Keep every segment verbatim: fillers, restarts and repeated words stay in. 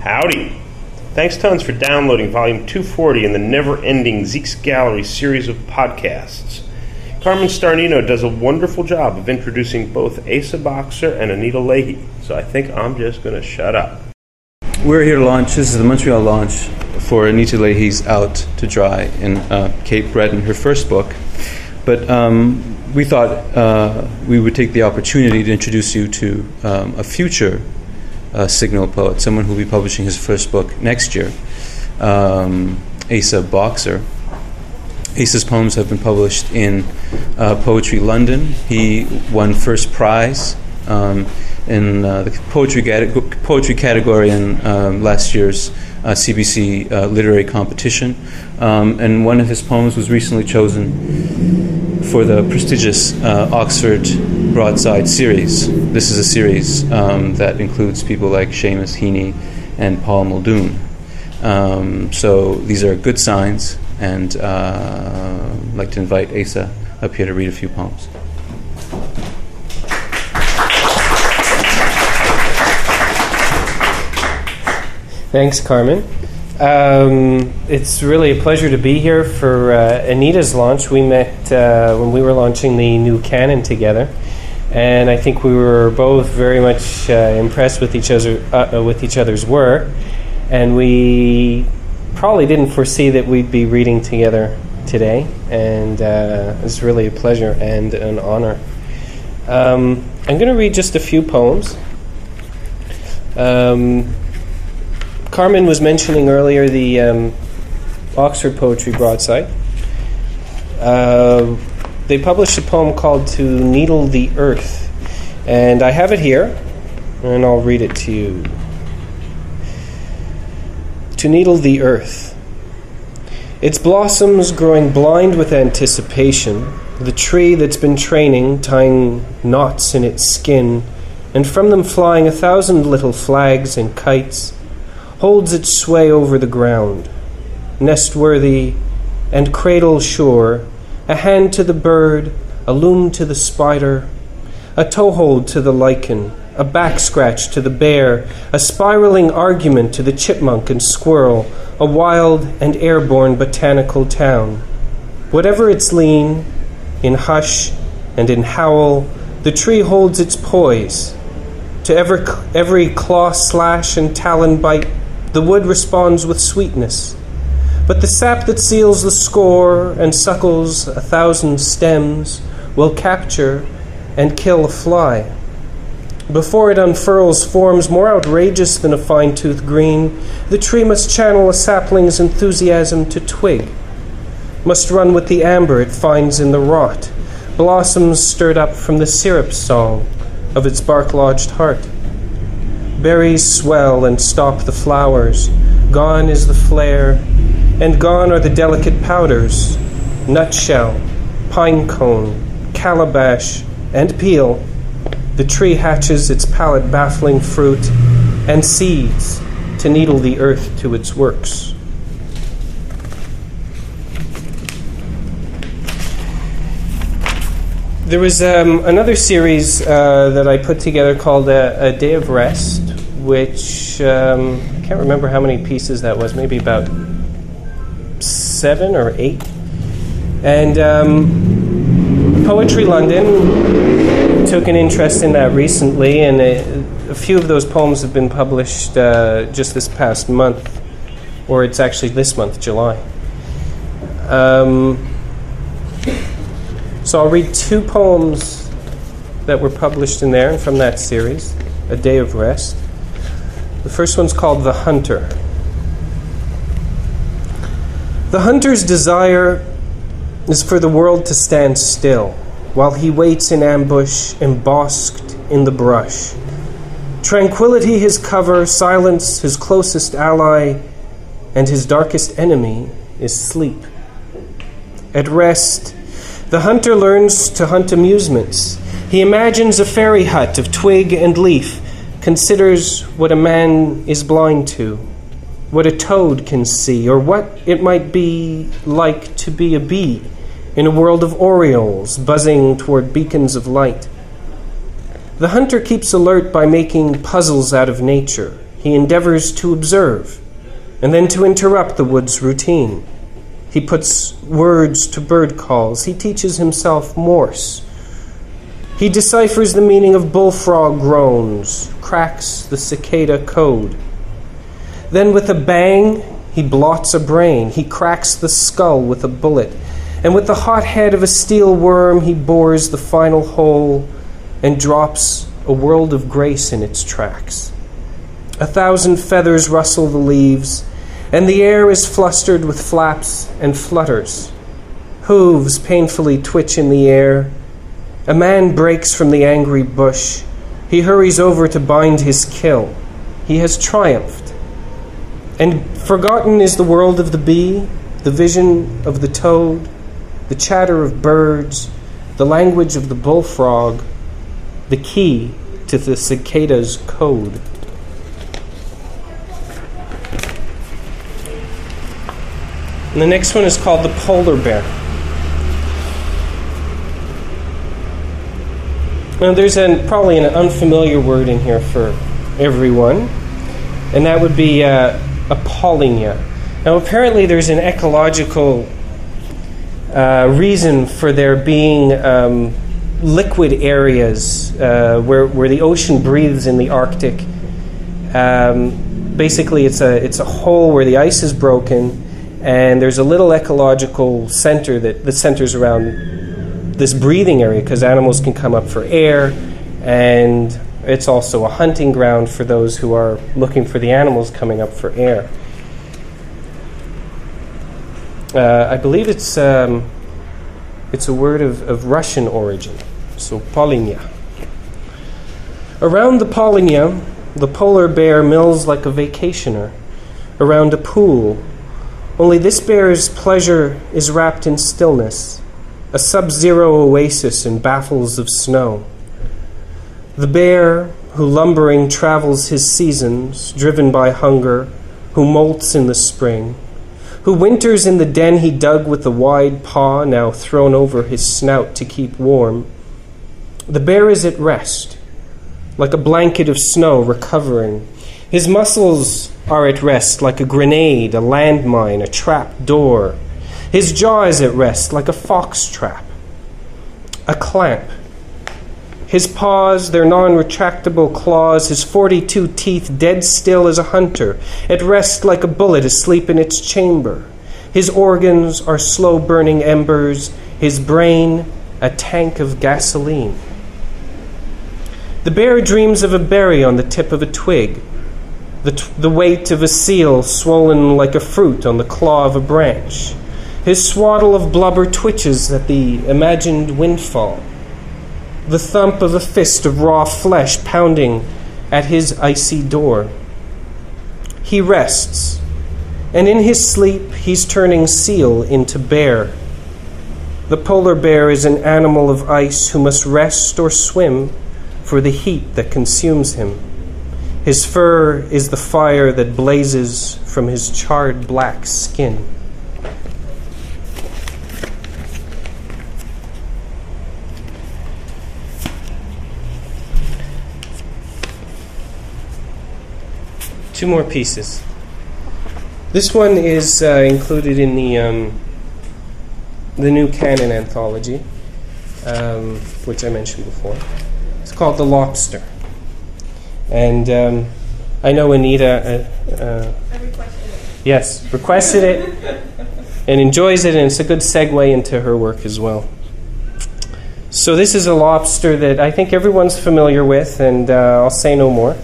Howdy. Thanks tons for downloading Volume two forty in the never-ending Zeke's Gallery series of podcasts. Carmen Starnino does a wonderful job of introducing both Asa Boxer and Anita Leahy, so I think I'm just going to shut up. We're here to launch, this is the Montreal launch for Anita Leahy's Out to Dry in uh, Cape Breton, her first book. But um, we thought uh, we would take the opportunity to introduce you to um, a future uh, Signal poet, someone who will be publishing his first book next year, um, Asa Boxer. Asa's poems have been published in uh, Poetry London. He won first prize um, in uh, the poetry, cat- poetry category in um, last year's uh, C B C uh, literary competition. Um, and one of his poems was recently chosen for the prestigious uh, Oxford Broadside series. This is a series um, that includes people like Seamus Heaney and Paul Muldoon. Um, so these are good signs, and uh, I'd like to invite Asa up here to read a few poems. Thanks, Carmen. Um, it's really a pleasure to be here for uh, Anita's launch. We met uh, when we were launching the new canon together, and I think we were both very much uh, impressed with each other uh, with each other's work, and we probably didn't foresee that we'd be reading together today, and uh, it's really a pleasure and an honor. Um, I'm going to read just a few poems. Um, Carmen was mentioning earlier the um, Oxford Poetry Broadside. Uh, they published a poem called To Needle the Earth, and I have it here, and I'll read it to you. To needle the earth. Its blossoms growing blind with anticipation, the tree that's been training, tying knots in its skin, and from them flying a thousand little flags and kites, holds its sway over the ground, nest-worthy and cradle-sure, a hand to the bird, a loom to the spider, a toehold to the lichen, a back-scratch to the bear, a spiraling argument to the chipmunk and squirrel, a wild and airborne botanical town. Whatever its lean, in hush and in howl, the tree holds its poise. To every, every claw slash and talon bite, the wood responds with sweetness. But the sap that seals the score and suckles a thousand stems will capture and kill a fly. Before it unfurls forms more outrageous than a fine-toothed green, the tree must channel a sapling's enthusiasm to twig, must run with the amber it finds in the rot, blossoms stirred up from the syrup song of its bark-lodged heart. Berries swell and stop the flowers, gone is the flare, and gone are the delicate powders, nutshell, pine cone, calabash, and peel. The tree hatches its palate-baffling fruit and seeds to needle the earth to its works. There was um, another series uh, that I put together called A, a Day of Rest, which um, I can't remember how many pieces that was, maybe about seven or eight. And um, Poetry London took an interest in that recently, and a, a few of those poems have been published uh, just this past month, or it's actually this month, July. Um, so I'll read two poems that were published in there and from that series, A Day of Rest. The first one's called The Hunter. The hunter's desire is for the world to stand still, while he waits in ambush, embosked in the brush. Tranquility his cover, silence his closest ally, and his darkest enemy is sleep. At rest, the hunter learns to hunt amusements. He imagines a fairy hut of twig and leaf, considers what a man is blind to, what a toad can see, or what it might be like to be a bee in a world of orioles buzzing toward beacons of light. The hunter keeps alert by making puzzles out of nature. He He endeavors to observe, and then to interrupt the wood's routine. He puts words to bird calls. He teaches himself Morse. He deciphers the meaning of bullfrog groans, cracks the cicada code. Then with a bang, he blots a brain. He cracks the skull with a bullet. And with the hot head of a steel worm, he bores the final hole and drops a world of grace in its tracks. A thousand feathers rustle the leaves, and the air is flustered with flaps and flutters. Hooves painfully twitch in the air. A man breaks from the angry bush. He hurries over to bind his kill. He has triumphed. And forgotten is the world of the bee, the vision of the toad, the chatter of birds, the language of the bullfrog, the key to the cicada's code. And the next one is called the polar bear. Now there's an, probably an unfamiliar word in here for everyone, and that would be uh, Apollinia. Now apparently there's an ecological uh, reason for there being um, liquid areas uh, where, where the ocean breathes in the Arctic. Um, basically it's a, it's a hole where the ice is broken, and there's a little ecological center that, that centers around this breathing area because animals can come up for air, and it's also a hunting ground for those who are looking for the animals coming up for air. Uh, I believe it's um, it's a word of, of Russian origin, so Pollinia. Around the Pollinia, the polar bear mills like a vacationer around a pool. Only this bear's pleasure is wrapped in stillness, a sub-zero oasis in baffles of snow. The bear, who lumbering travels his seasons, driven by hunger, who molts in the spring, who winters in the den he dug with the wide paw now thrown over his snout to keep warm, the bear is at rest, like a blanket of snow recovering. His muscles are at rest like a grenade, a landmine, a trap door. His jaw is at rest like a fox trap, a clamp. His paws, their non-retractable claws, his forty-two teeth dead still as a hunter, at rest like a bullet asleep in its chamber. His organs are slow-burning embers, his brain a tank of gasoline. The bear dreams of a berry on the tip of a twig, the, t- the weight of a seal swollen like a fruit on the claw of a branch. His swaddle of blubber twitches at the imagined windfall, the thump of a fist of raw flesh pounding at his icy door. He rests, and in his sleep he's turning seal into bear. The polar bear is an animal of ice who must rest or swim for the heat that consumes him. His fur is the fire that blazes from his charred black skin. Two more pieces. This one is uh, included in the um, the New Canon anthology, um, which I mentioned before. It's called The Lobster. And um, I know Anita uh, uh, I requested it. Yes, requested it and enjoys it, and it's a good segue into her work as well. So this is a lobster that I think everyone's familiar with, and uh, I'll say no more.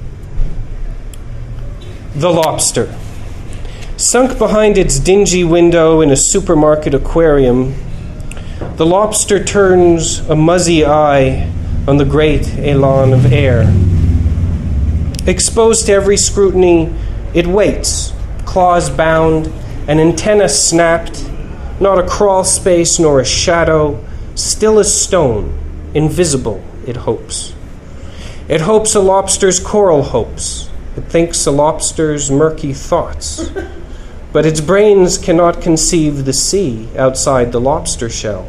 The lobster. Sunk behind its dingy window in a supermarket aquarium, the lobster turns a muzzy eye on the great elan of air. Exposed to every scrutiny, it waits, claws bound, an antenna snapped, not a crawl space nor a shadow, still as stone, invisible, it hopes. It hopes a lobster's coral hopes. It thinks a lobster's murky thoughts. But its brains cannot conceive the sea outside the lobster shell.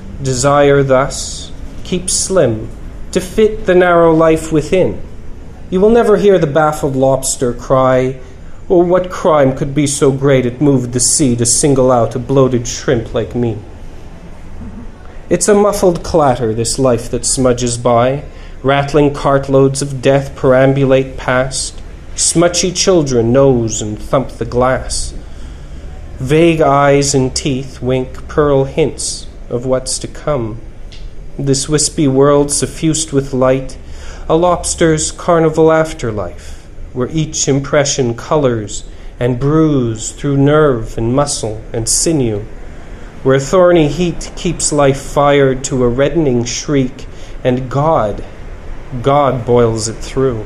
Desire thus keeps slim to fit the narrow life within. You will never hear the baffled lobster cry, "Oh, what crime could be so great it moved the sea to single out a bloated shrimp like me?" It's a muffled clatter, this life that smudges by. Rattling cartloads of death perambulate past. Smutchy children nose and thump the glass. Vague eyes and teeth wink pearl hints of what's to come. This wispy world suffused with light, a lobster's carnival afterlife, where each impression colors and brews through nerve and muscle and sinew, where thorny heat keeps life fired to a reddening shriek, and God, God boils it through.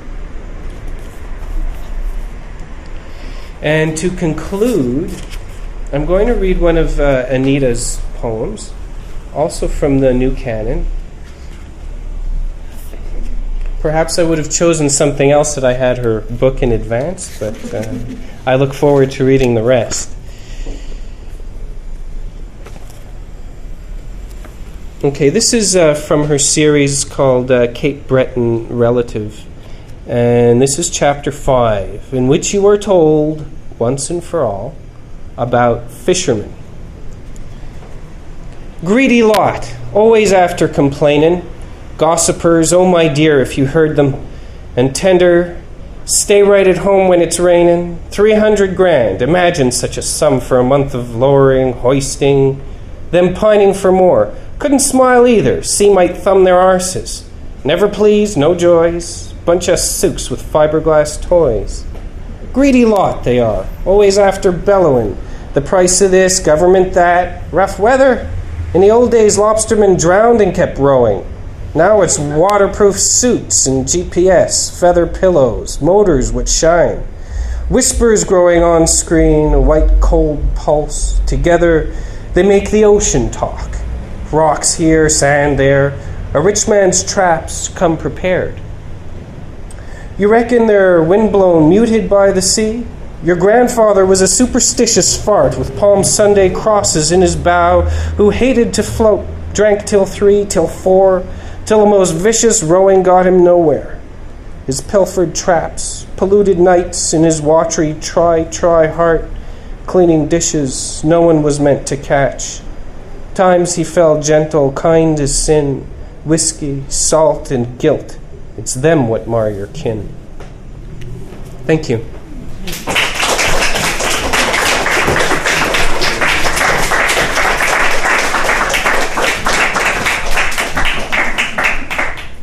And to conclude, I'm going to read one of uh, Anita's poems, also from the New Canon. Perhaps I would have chosen something else that I had her book in advance, but uh, I look forward to reading the rest. Okay, this is uh, from her series called uh, Cape Breton Relative. And this is chapter five, in which you are told, once and for all, about fishermen. Greedy lot, always after complaining. Gossipers, oh my dear, if you heard them. And tender, stay right at home when it's raining. Three hundred grand, imagine such a sum for a month of lowering, hoisting. Them pining for more. Couldn't smile either, see might thumb their arses. Never pleased, no joys. Bunch of souks with fiberglass toys. Greedy lot they are, always after bellowing. The price of this, government that, rough weather. In the old days, lobstermen drowned and kept rowing. Now it's waterproof suits and G P S, feather pillows, motors which shine. Whispers growing on screen, a white cold pulse. Together they make the ocean talk. Rocks here, sand there. A rich man's traps come prepared. You reckon they're windblown, muted by the sea? Your grandfather was a superstitious fart with Palm Sunday crosses in his bow, who hated to float, drank till three, till four, till the most vicious rowing got him nowhere. His pilfered traps, polluted nights in his watery try, try heart, cleaning dishes no one was meant to catch. Times he fell gentle, kind as sin, whiskey, salt, and guilt. It's them what mar your kin. Thank you.